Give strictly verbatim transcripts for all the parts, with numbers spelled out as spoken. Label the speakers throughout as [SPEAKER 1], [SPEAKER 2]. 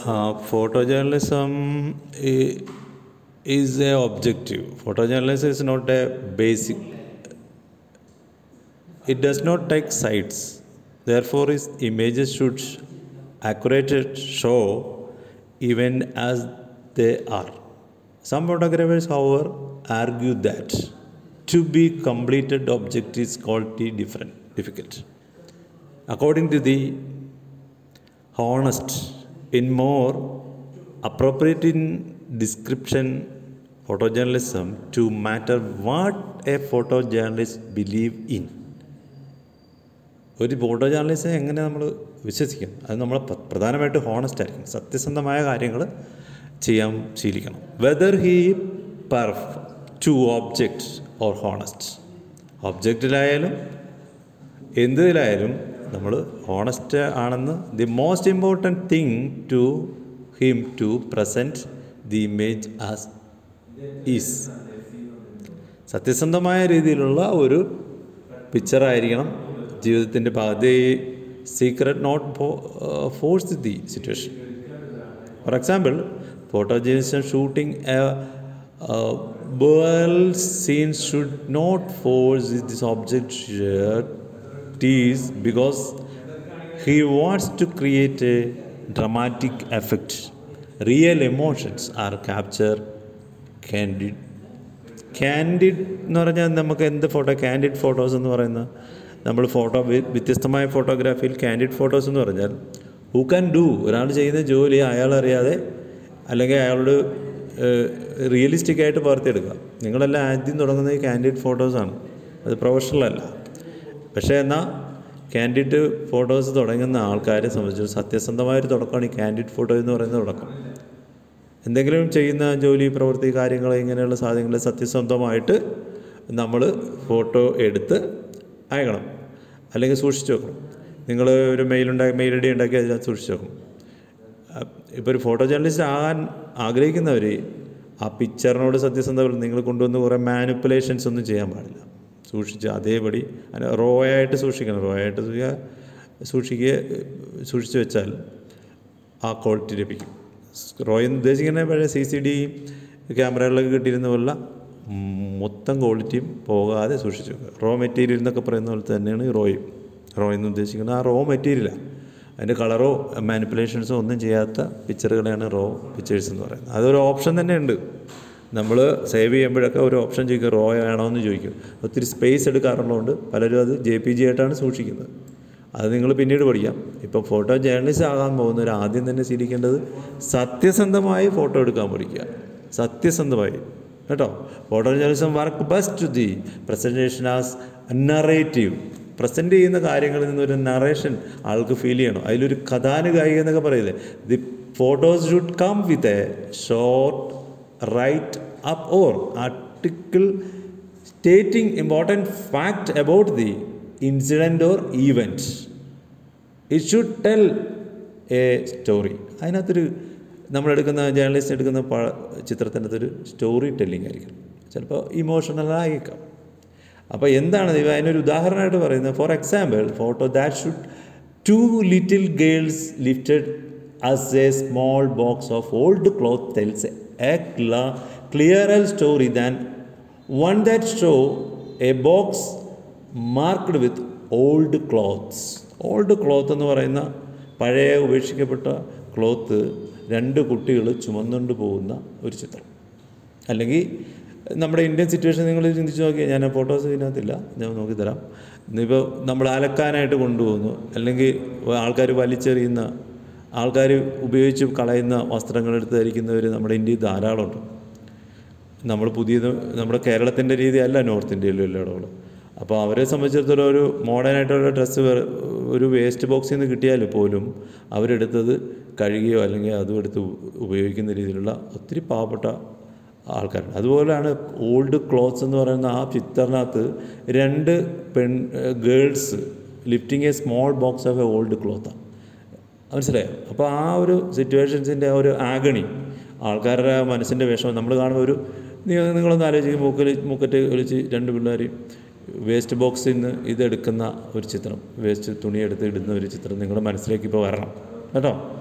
[SPEAKER 1] Uh, photojournalism i- is a objective. Photojournalism is not a basic. It does not take sides. Therefore, its images should accurately show even as they are. Some photographers, however, argue that to be completed object is quality different, difficult. According to the honest, in more appropriate in description, photojournalism to matter what a photojournalist believe in. ഒരു photo journalist എങ്ങനെ നമ്മൾ വിശ്വസിക്കും? അത് നമ്മൾ പ്രധാനമായിട്ട് honest ആയിരിക്കും, സത്യസന്ധമായ കാര്യങ്ങൾ ചെയ്യാൻ ശീലിക്കണം. Whether he prefer to object or honest, ഒബ്ജക്റ്റിലായാലും എന്തിലായാലും നമ്മൾ ഹോണസ്റ്റ് ആണെന്ന്. The most important thing to him to present the image as is. സത്യസന്ധമായ രീതിയിലുള്ള ഒരു പിക്ചറായിരിക്കണം ജീവിതത്തിൻ്റെ ഭാഗത്ത്. Secret not force the situation. For example, photojournalism shooting a bell scene should not force this object is because he wants to create a dramatic effect. Real emotions are captured candid. Candid എന്ന് പറഞ്ഞാൽ നമുക്ക് എന്ത് photo, candid photos എന്ന് പറയുന്ന നമ്മൾ photo വ്യത്യസ്തമായ ഫോട്ടോഗ്രാഫിയിൽ candid photos എന്ന് പറഞ്ഞാൽ ഹൂ ക്യാൻ ഡു, ഒരാൾ ചെയ്യുന്ന ജോലി അയാൾ അറിയാതെ അല്ലെങ്കിൽ അയാളോട് റിയലിസ്റ്റിക് ആയിട്ട് പകർത്തിയെടുക്കുക. നിങ്ങളെല്ലാം ആദ്യം തുടങ്ങുന്നത് ഈ കാൻഡിഡ് ഫോട്ടോസാണ്, അത് പ്രൊഫഷണൽ അല്ല. പക്ഷേ എന്നാൽ കാൻഡിഡ് ഫോട്ടോസ് തുടങ്ങുന്ന ആൾക്കാരെ സംബന്ധിച്ച് സത്യസന്ധമായൊരു തുടക്കമാണ് ഈ കാൻഡിഡ് ഫോട്ടോ എന്ന് പറയുന്ന തുടക്കം. എന്തെങ്കിലും ചെയ്യുന്ന ജോലി, പ്രവൃത്തി, കാര്യങ്ങൾ, ഇങ്ങനെയുള്ള സാധനങ്ങൾ സത്യസന്ധമായിട്ട് നമ്മൾ ഫോട്ടോ എടുത്ത് അയക്കണം, അല്ലെങ്കിൽ സൂക്ഷിച്ച് വെക്കണം. നിങ്ങൾ ഒരു മെയിലുണ്ടാക്കി മെയിൽ ഐ ഡി ഉണ്ടാക്കി അതിനകത്ത് സൂക്ഷിച്ച് വെക്കണം. ഇപ്പോൾ ഒരു ഫോട്ടോ ജേർണലിസ്റ്റ് ആകാൻ ആഗ്രഹിക്കുന്നവർ ആ പിക്ചറിനോട് സത്യസന്ധത, നിങ്ങൾ കൊണ്ടുവന്ന് കുറേ മാനിപ്പുലേഷൻസ് ഒന്നും ചെയ്യാൻ പാടില്ല. സൂക്ഷിച്ച് അതേപടി റോ ആയിട്ട് സൂക്ഷിക്കണം. റോ ആയിട്ട് സൂക്ഷിക്കുക സൂക്ഷിച്ച് വെച്ചാൽ ആ ക്വാളിറ്റി ലഭിക്കും. റോ എന്ന് ഉദ്ദേശിക്കുന്നത് പഴയ സി സി ഡി ക്യാമറകളിലൊക്കെ കിട്ടിയിരുന്ന പോലെ മൊത്തം ക്വാളിറ്റിയും പോകാതെ സൂക്ഷിച്ച് വെക്കുക. റോ മെറ്റീരിയൽ എന്നൊക്കെ പറയുന്ന പോലെ തന്നെയാണ് റോയും. റോ എന്ന് ഉദ്ദേശിക്കുന്നത് ആ റോ മെറ്റീരിയലാണ്. അതിൻ്റെ കളറോ മാനിപ്പുലേഷൻസോ ഒന്നും ചെയ്യാത്ത പിക്ചറുകളെയാണ് റോ പിക്ചേഴ്സ് എന്ന് പറയുന്നത്. അതൊരു ഓപ്ഷൻ തന്നെ ഉണ്ട്. നമ്മൾ സേവ് ചെയ്യുമ്പോഴൊക്കെ ഒരു ഓപ്ഷൻ ചോദിക്കും, റോ ആണോ എന്ന് ചോദിക്കും. ഒത്തിരി സ്പേസ് എടുക്കാറുള്ളതുകൊണ്ട് പലരും അത് ജെ പി ജി ആയിട്ടാണ് സൂക്ഷിക്കുന്നത്. അത് നിങ്ങൾ പിന്നീട് പഠിക്കാം. ഇപ്പോൾ ഫോട്ടോ ജേർണലിസ്റ്റ് ആകാൻ പോകുന്നവർ ആദ്യം തന്നെ ശീലിക്കേണ്ടത് സത്യസന്ധമായി ഫോട്ടോ എടുക്കാൻ പഠിക്കുക. സത്യസന്ധമായി കേട്ടോ. Photo journalism work best the presentation as narrative. Present ചെയ്യുന്ന കാര്യങ്ങളിൽ നിന്നൊരു നറേഷൻ ആൾക്ക് ഫീൽ ചെയ്യണം. അതിലൊരു കഥാനുഗായിക എന്നൊക്കെ പറയില്ലേ. The photos should come with a short write up or article stating important fact about the incident or event. It should tell a story. അതിനകത്തൊരു നമ്മളെടുക്കുന്ന ജേർണലിസ്റ്റ് എടുക്കുന്ന പ ചിത്രത്തിൻ്റെ അകത്തൊരു സ്റ്റോറി ടെല്ലിംഗ് ആയിരിക്കും. ചിലപ്പോൾ ഇമോഷണലായിരിക്കാം. അപ്പോൾ എന്താണ് അതിനൊരു ഉദാഹരണമായിട്ട് പറയുന്നത്? For example, photo that should two little girls lifted as a small box of old cloth tells a clearer story than one that show a box marked with old clothes. Old cloth എന്ന് പറയുന്ന പഴയ ഉപേക്ഷിക്കപ്പെട്ട cloth രണ്ട് കുട്ടികൾ ചുമന്നുകൊണ്ട് പോകുന്ന ഒരു ചിത്രം. അല്ലെങ്കിൽ നമ്മുടെ ഇന്ത്യൻ സിറ്റുവേഷൻ നിങ്ങൾ ചിന്തിച്ച് നോക്കിയാൽ, ഞാൻ ഫോട്ടോസ് ഇതിനകത്തില്ല, ഞാൻ നോക്കിത്തരാം. ഇപ്പോൾ നമ്മൾ അലക്കാനായിട്ട് കൊണ്ടുപോകുന്നു, അല്ലെങ്കിൽ ആൾക്കാർ വലിച്ചെറിയുന്ന, ആൾക്കാർ ഉപയോഗിച്ച് കളയുന്ന വസ്ത്രങ്ങളെടുത്ത് ധരിക്കുന്നവർ നമ്മുടെ ഇന്ത്യയിൽ ധാരാളമുണ്ട്. നമ്മൾ പുതിയത് നമ്മുടെ കേരളത്തിൻ്റെ രീതിയല്ല നോർത്ത് ഇന്ത്യയിലും എല്ലായിടവും. അപ്പോൾ അവരെ സംബന്ധിച്ചിടത്തോളം ഒരു മോഡേണായിട്ടുള്ള ഡ്രസ്സ് ഒരു വേസ്റ്റ് ബോക്സിൽ നിന്ന് കിട്ടിയാൽ പോലും അവരെടുത്തത് കഴുകിയോ അല്ലെങ്കിൽ അതും എടുത്ത് ഉപയോഗിക്കുന്ന രീതിയിലുള്ള ഒത്തിരി പാവപ്പെട്ട ആൾക്കാരുണ്ട്. അതുപോലെയാണ് ഓൾഡ് ക്ലോത്ത്സ് എന്ന് പറയുന്ന ആ ചിത്രത്തിനകത്ത് രണ്ട് പെൺ girls lifting a small box of a old ക്ലോത്താണ്. മനസ്സിലായോ? അപ്പോൾ ആ ഒരു സിറ്റുവേഷൻസിൻ്റെ ആ ഒരു ആഗണി, ആൾക്കാരുടെ മനസ്സിൻ്റെ വിഷമം നമ്മൾ കാണുമ്പോൾ ഒരു നിങ്ങളൊന്ന് ആലോചിക്കും. മൂക്കിൽ മൂക്കറ്റ് ഒലിച്ച് രണ്ട് പിള്ളേർ വേസ്റ്റ് ബോക്സിൽ നിന്ന് ഇതെടുക്കുന്ന ഒരു ചിത്രം, വേസ്റ്റ് തുണിയെടുത്ത് ഇടുന്ന ഒരു ചിത്രം നിങ്ങളുടെ മനസ്സിലേക്ക് ഇപ്പോൾ വരണം കേട്ടോ.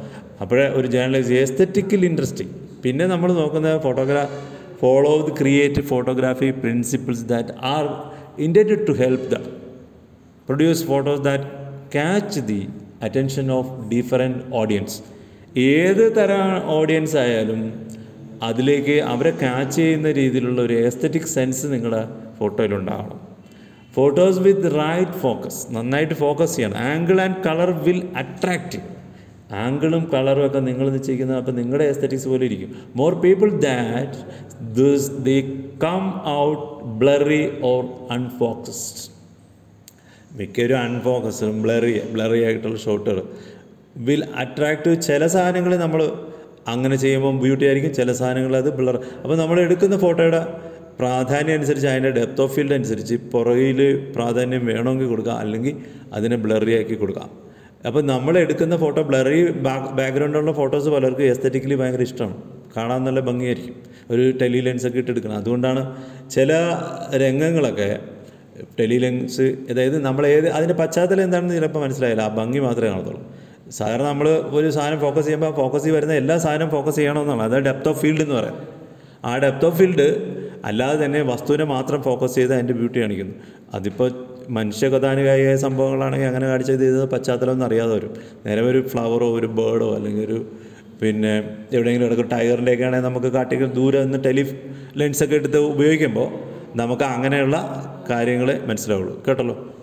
[SPEAKER 1] അപ്പോഴേ ഒരു ജേർണലിസ്റ്റ് എസ്തെറ്റിക്കലി ഇൻട്രസ്റ്റിംഗ്. പിന്നെ നമ്മൾ നോക്കുന്ന photographers follow the creative photography principles that are intended to help the produce photos that catch the attention of different audience. ഏത് തരം ഓഡിയൻസ് ആയാലും അതിലേക്ക് അവരെ ക്യാച്ച് ചെയ്യുന്ന രീതിയിലുള്ള ഒരു എസ്തെറ്റിക് സെൻസ് നിങ്ങളുടെ ഫോട്ടോയിലുണ്ടാകണം. ഫോട്ടോസ് വിത്ത് റൈറ്റ് ഫോക്കസ്, നന്നായിട്ട് ഫോക്കസ് ചെയ്യണം. Angle and colour will attract. ആംഗിളും കളറും ഒക്കെ നിങ്ങൾ നിശ്ചയിക്കുന്നത് അപ്പോൾ നിങ്ങളുടെ എസ്തെറ്റിക്സ് പോലെ ഇരിക്കും. More people that this they come out blurry or unfocused. മിക്കവരും അൺഫോക്കസ്ഡും ബ്ലറി ബ്ലറി ആയിട്ടുള്ള ഷോട്ടുകൾ വിൽ അട്രാക്റ്റ്. ചില സാധനങ്ങൾ നമ്മൾ അങ്ങനെ ചെയ്യുമ്പോൾ ബ്യൂട്ടി ആയിരിക്കും, ചില സാധനങ്ങൾ അത് ബ്ലർ. അപ്പോൾ നമ്മൾ എടുക്കുന്ന ഫോട്ടോയുടെ പ്രാധാന്യം അനുസരിച്ച് അതിൻ്റെ ഡെപ്ത് ഓഫ് ഫീൽഡ് അനുസരിച്ച് പുറകിൽ പ്രാധാന്യം വേണമെങ്കിൽ കൊടുക്കാം, അല്ലെങ്കിൽ അതിനെ ബ്ലറി ആക്കി കൊടുക്കാം. അപ്പോൾ നമ്മൾ എടുക്കുന്ന ഫോട്ടോ ബ്ലറി ബാക്ക് ബാക്ക്ഗ്രൗണ്ടുള്ള ഫോട്ടോസ് പലർക്കും എസ്തെറ്റിക്കലി ഭയങ്കര ഇഷ്ടമാണ്, കാണാൻ നല്ല ഭംഗിയായിരിക്കും. ഒരു ടെലി ലെൻസൊക്കെ ഇട്ട് എടുക്കണം. അതുകൊണ്ടാണ് ചില രംഗങ്ങളൊക്കെ ടെലി ലെൻസ്, അതായത് നമ്മൾ ഏത് അതിൻ്റെ പശ്ചാത്തലം എന്താണെന്ന് ചിലപ്പോൾ മനസ്സിലായില്ല, ആ ഭംഗി മാത്രമേ കാണത്തുള്ളൂ. സാധാരണ നമ്മൾ ഒരു സാധനം ഫോക്കസ് ചെയ്യുമ്പോൾ ഫോക്കസിൽ വരുന്ന എല്ലാ സാധനവും ഫോക്കസ് ചെയ്യണമെന്നാണ്, അതായത് ഡെപ്ത് ഓഫ് ഫീൽഡ് എന്ന് പറയാം. ആ ഡെപ്ത് ഓഫ് ഫീൽഡ് അല്ലാതെ തന്നെ വസ്തുവിനെ മാത്രം ഫോക്കസ് ചെയ്ത് അതിൻ്റെ ബ്യൂട്ടി കാണിക്കുന്നു. അതിപ്പോൾ മനുഷ്യകഥാനുകാരിയായ സംഭവങ്ങളാണെങ്കിൽ അങ്ങനെ കാണിച്ചത് ഇത് പശ്ചാത്തലം ഒന്നും അറിയാതെ വരും. നേരെ ഒരു ഫ്ലവറോ ഒരു ബേർഡോ അല്ലെങ്കിൽ ഒരു പിന്നെ എവിടെയെങ്കിലും ഇടയ്ക്ക് ടൈഗറിൻ്റെയൊക്കെ ആണെങ്കിൽ നമുക്ക് കാട്ടിൽ ദൂരെ നിന്ന് ടെലി ലെൻസൊക്കെ എടുത്ത് ഉപയോഗിക്കുമ്പോൾ നമുക്ക് അങ്ങനെയുള്ള കാര്യങ്ങളെ മനസ്സിലാവുള്ളൂ. കേട്ടല്ലോ.